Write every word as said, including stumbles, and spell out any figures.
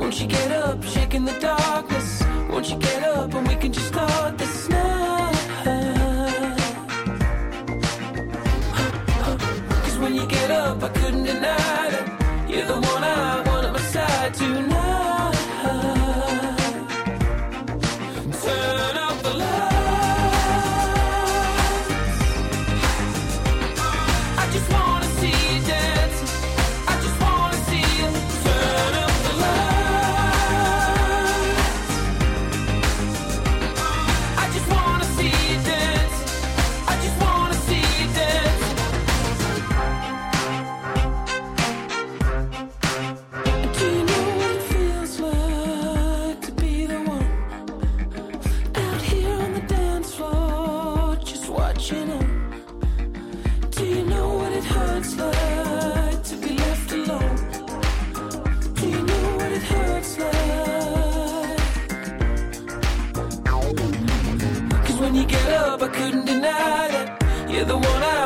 Won't you get up, shaking the darkness? Won't you get up and we can just start this night? Cause when you get up, I couldn't deny that you're the one I want at my side tonight. Turn up the lights. I just wanna see you dancing. I just wanna see you. Turn up the lights. I just wanna see you dancing. I just wanna see you dancing. Do you know what it feels like to be the one out here on the dance floor, just watching them? Do you know what it hurts like to be left alone? Do you know what it hurts like? Cause when you get up, I couldn't deny that you're the one I